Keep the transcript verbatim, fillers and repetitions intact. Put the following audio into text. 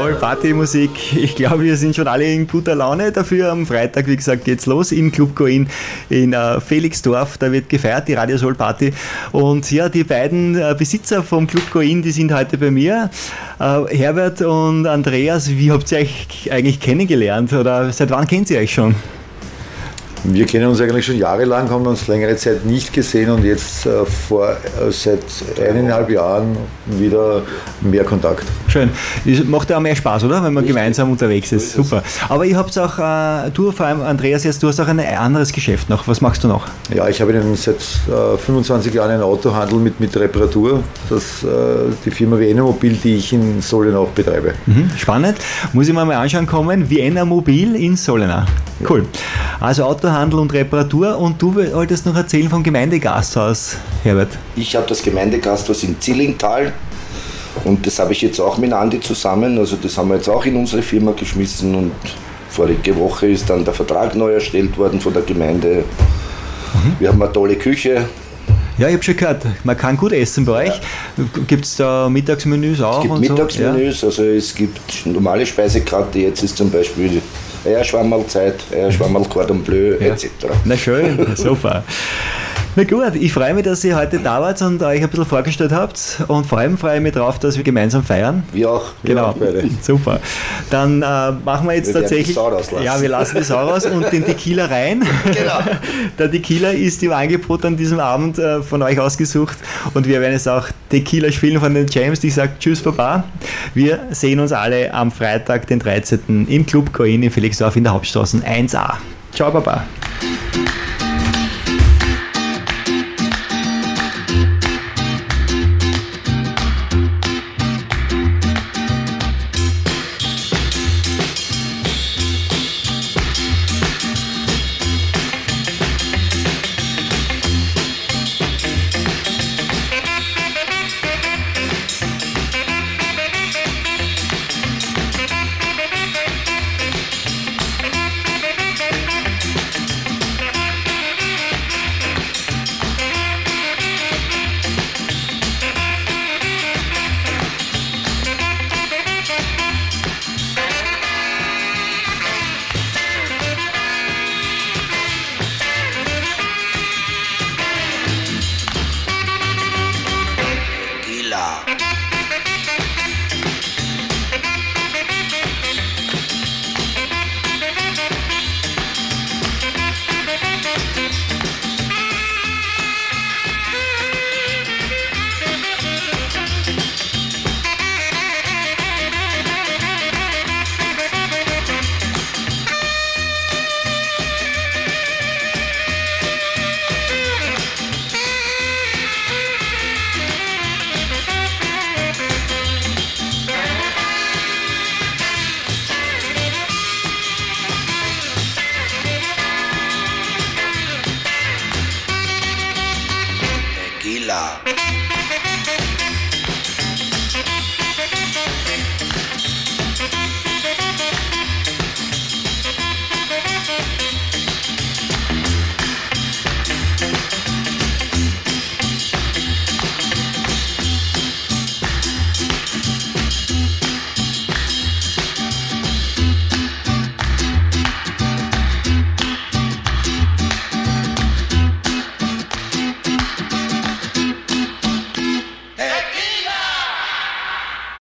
Soul Party Musik. Ich glaube, wir sind schon alle in guter Laune dafür. Am Freitag, wie gesagt, geht's los im Club Coin in äh, Felixdorf. Da wird gefeiert, die Radio Soul Party. Und ja, die beiden äh, Besitzer vom Club Coin, die sind heute bei mir. Äh, Herbert und Andreas, wie habt ihr euch eigentlich kennengelernt? Oder seit wann kennt ihr euch schon? Wir kennen uns eigentlich schon jahrelang, haben uns längere Zeit nicht gesehen und jetzt äh, vor, äh, seit eineinhalb Jahren wieder mehr Kontakt. Schön. Das macht ja auch mehr Spaß, oder? Wenn man Richtig. gemeinsam unterwegs ist. So ist Super. Aber ihr habt auch, äh, du vor allem, Andreas, jetzt, du hast auch ein anderes Geschäft noch. Was machst du noch? Ja, ich habe einen, seit äh, fünfundzwanzig Jahren einen Autohandel mit, mit Reparatur. Das äh, die Firma Vienna Mobil, die ich in Sollenau auch betreibe. Mhm, spannend. Muss ich mir mal anschauen kommen. Vienna Mobil in Sollenau. Cool. Also Autohandel und Reparatur. Und du wolltest noch erzählen vom Gemeindegasthaus, Herbert. Ich habe das Gemeindegasthaus in Zillingtal und das habe ich jetzt auch mit Andi zusammen. Also das haben wir jetzt auch in unsere Firma geschmissen und vorige Woche ist dann der Vertrag neu erstellt worden von der Gemeinde. Mhm. Wir haben eine tolle Küche. Ja, ich habe schon gehört, man kann gut essen bei euch. Ja. Gibt es da Mittagsmenüs auch? Es gibt und Mittagsmenüs, so? Ja. Also es gibt normale Speisekarte, jetzt ist zum Beispiel Eierschwammerlzeit, Eierschwammerl, Cordon Bleu, ja. et cetera. Na schön, super. Na gut, ich freue mich, dass ihr heute da wart und euch ein bisschen vorgestellt habt und vor allem freue ich mich drauf, dass wir gemeinsam feiern. Wir auch. Genau, wir auch beide. Super. Dann äh, machen wir jetzt wir tatsächlich... Die Sau rauslassen. Ja, wir lassen die Sau raus und den Tequila rein. Genau. Der Tequila ist im Angebot an diesem Abend äh, von euch ausgesucht und wir werden jetzt auch Tequila spielen von den James. Ich sage Tschüss, Baba. Wir sehen uns alle am Freitag, den dreizehnten im Club Coin in Felixdorf in der Hauptstraße eins a. Ciao, Baba.